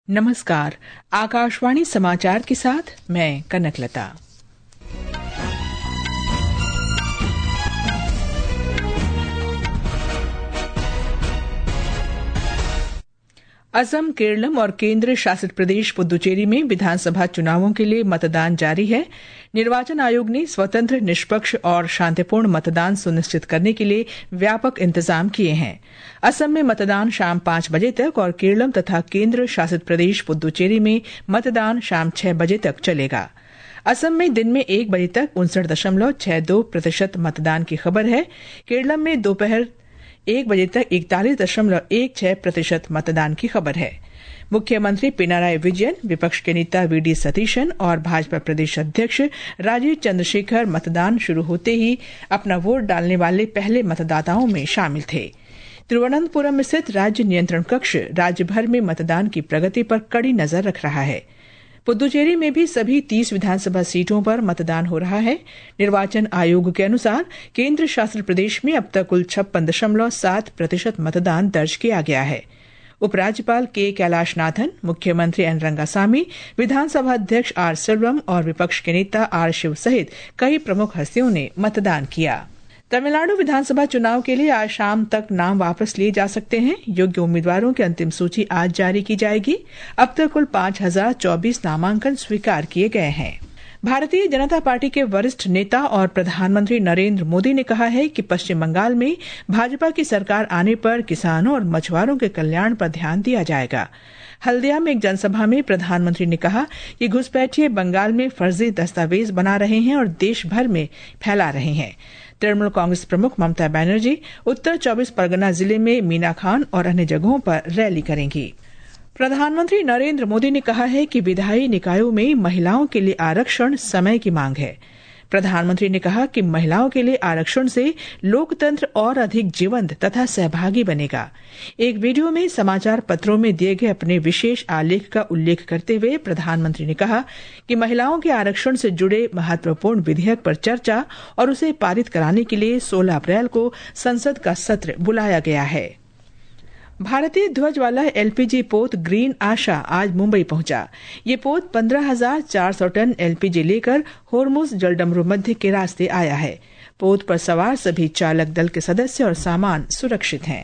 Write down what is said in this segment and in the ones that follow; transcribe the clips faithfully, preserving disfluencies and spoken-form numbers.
नमस्कार। आकाशवाणी समाचार के साथ मैं कनकलता। असम, केरलम और केंद्र शासित प्रदेश पुदुचेरी में विधानसभा चुनावों के लिए मतदान जारी है। निर्वाचन आयोग ने स्वतंत्र, निष्पक्ष और शांतिपूर्ण मतदान सुनिश्चित करने के लिए व्यापक इंतजाम किए हैं। असम में मतदान शाम पांच बजे तक और केरलम तथा केंद्र शासित प्रदेश पुदुचेरी में मतदान शाम छह बजे तक चलेगा। असम में दिन में एक बजे तक उनसठ दशमलव छह दो प्रतिशत मतदान की खबर है। केरलम में दोपहर एक बजे तक इकतालीस दशमलव एक छह प्रतिशत मतदान की खबर है। मुख्यमंत्री पिनाराई विजयन, विपक्ष के नेता वी डी सतीशन और भाजपा प्रदेश अध्यक्ष राजीव चंद्रशेखर मतदान शुरू होते ही अपना वोट डालने वाले पहले मतदाताओं में शामिल थे। तिरुवनंतपुरम स्थित राज्य नियंत्रण कक्ष राज्य भर में मतदान की प्रगति पर कड़ी नजर रख रहा है। पुदुचेरी में भी सभी तीस विधानसभा सीटों पर मतदान हो रहा है। निर्वाचन आयोग के अनुसार केंद्र शासित प्रदेश में अब तक कुल छप्पन दशमलव सात प्रतिशत मतदान दर्ज किया गया है। उपराज्यपाल के कैलाशनाथन, मुख्यमंत्री एन रंगासामी, विधानसभा अध्यक्ष आर सेल्वम और विपक्ष के नेता आर शिव सहित कई प्रमुख हस्तियों ने मतदान किया। तमिलनाडु विधानसभा चुनाव के लिए आज शाम तक नाम वापस लिए जा सकते हैं। योग्य उम्मीदवारों की अंतिम सूची आज जारी की जाएगी। अब तक कुल पांच हजार चौबीस नामांकन स्वीकार किए गए हैं। भारतीय जनता पार्टी के वरिष्ठ नेता और प्रधानमंत्री नरेंद्र मोदी ने कहा है कि पश्चिम बंगाल में भाजपा की सरकार आने पर किसानों और मछुआरों के कल्याण पर ध्यान दिया जाएगा। हल्दिया में एक जनसभा में प्रधानमंत्री ने कहा कि घुसपैठिए बंगाल में फर्जी दस्तावेज बना रहे हैं और देश भर में फैला रहे हैं। तृणमूल कांग्रेस प्रमुख ममता बनर्जी उत्तर चौबीस परगना जिले में मीना खान और अन्य जगहों पर रैली करेंगी। प्रधानमंत्री नरेंद्र मोदी ने कहा है कि विधायी निकायों में महिलाओं के लिए आरक्षण समय की मांग है। प्रधानमंत्री ने कहा कि महिलाओं के लिए आरक्षण से लोकतंत्र और अधिक जीवंत तथा सहभागी बनेगा। एक वीडियो में समाचार पत्रों में दिए गए अपने विशेष आलेख का उल्लेख करते हुए प्रधानमंत्री ने कहा कि महिलाओं के आरक्षण से जुड़े महत्वपूर्ण विधेयक पर चर्चा और उसे पारित कराने के लिए सोलह अप्रैल को संसद का सत्र बुलाया गया है। भारतीय ध्वज वाला एलपीजी पोत ग्रीन आशा आज मुंबई पहुंचा। ये पोत पंद्रह हजार चार सौ टन एलपीजी लेकर होर्मुज जलडमरू मध्य के रास्ते आया है। पोत पर सवार सभी चालक दल के सदस्य और सामान सुरक्षित हैं।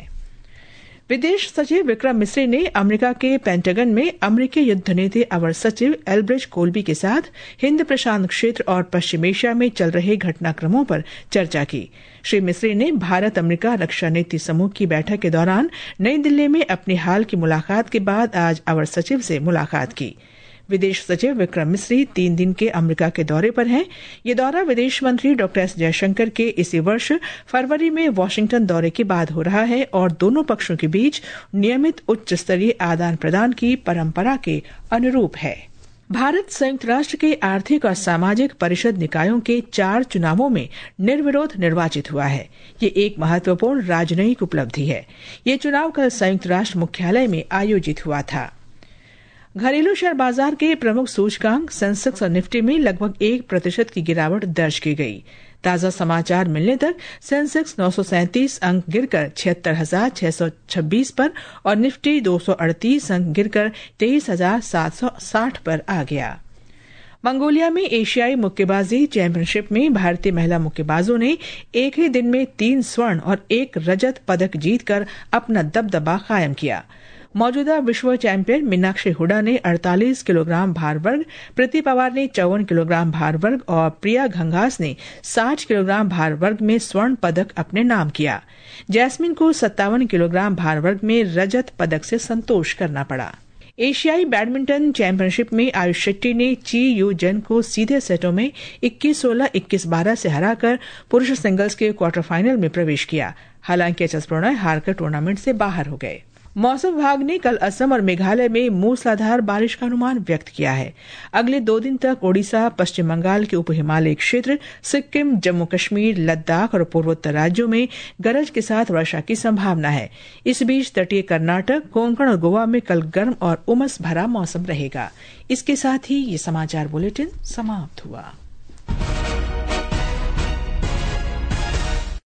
विदेश सचिव विक्रम मिस्री ने अमेरिका के पेंटागन में अमेरिकी युद्ध नीति अवर सचिव एल्ब्रिज कोल्बी के साथ हिंद प्रशांत क्षेत्र और पश्चिम एशिया में चल रहे घटनाक्रमों पर चर्चा की। श्री मिस्री ने भारत अमेरिका रक्षा नीति समूह की बैठक के दौरान नई दिल्ली में अपनी हाल की मुलाकात के बाद आज अवर सचिव से मुलाकात की। विदेश सचिव विक्रम मिस्री तीन दिन के अमेरिका के दौरे पर हैं। ये दौरा विदेश मंत्री डॉक्टर एस जयशंकर के इसी वर्ष फरवरी में वाशिंगटन दौरे के बाद हो रहा है और दोनों पक्षों के बीच नियमित उच्च स्तरीय आदान प्रदान की परंपरा के अनुरूप है। भारत संयुक्त राष्ट्र के आर्थिक और सामाजिक परिषद निकायों के चार चुनावों में निर्विरोध निर्वाचित हुआ है। ये एक महत्वपूर्ण राजनयिक उपलब्धि है। ये चुनाव कल संयुक्त राष्ट्र मुख्यालय में आयोजित हुआ था। घरेलू शेयर बाजार के प्रमुख सूचकांक सेंसेक्स और निफ्टी में लगभग एक प्रतिशत की गिरावट दर्ज की गई। ताजा समाचार मिलने तक सेंसेक्स नौ सौ सैंतीस अंक गिरकर छिहत्तर हजार छह सौ छब्बीस पर और निफ्टी दो सौ अड़तीस अंक गिरकर तेईस हजार सात सौ साठ पर आ गया। मंगोलिया में एशियाई मुक्केबाजी चैंपियनशिप में भारतीय महिला मुक्केबाजों ने एक ही दिन में तीन स्वर्ण और एक रजत पदक जीतकर अपना दबदबा कायम किया। मौजूदा विश्व चैंपियन मीनाक्षी हुडा ने अड़तालीस किलोग्राम भार वर्ग, प्रीति पवार ने चौवन किलोग्राम भार वर्ग और प्रिया घंघास ने साठ किलोग्राम भार वर्ग में स्वर्ण पदक अपने नाम किया। जैस्मिन को सत्तावन किलोग्राम भार वर्ग में रजत पदक से संतोष करना पड़ा। एशियाई बैडमिंटन चैंपियनशिप में आयुष शेट्टी ने ची यू जेन को सीधे सेटों में इक्कीस सोलह, इक्कीस बारह से हराकर पुरुष सिंगल्स के क्वार्टर फाइनल में प्रवेश किया। हालांकि एच एस प्रणय हारकर टूर्नामेंट से बाहर हो गए। मौसम विभाग ने कल असम और मेघालय में मूसलाधार बारिश का अनुमान व्यक्त किया है। अगले दो दिन तक ओडिशा, पश्चिम बंगाल के उप हिमालयी क्षेत्र, सिक्किम, जम्मू कश्मीर, लद्दाख और पूर्वोत्तर राज्यों में गरज के साथ वर्षा की संभावना है। इस बीच तटीय कर्नाटक, कोंकण और गोवा में कल गर्म और उमस भरा मौसम रहेगा। इसके साथ ही ये समाचार बुलेटिन समाप्त हुआ।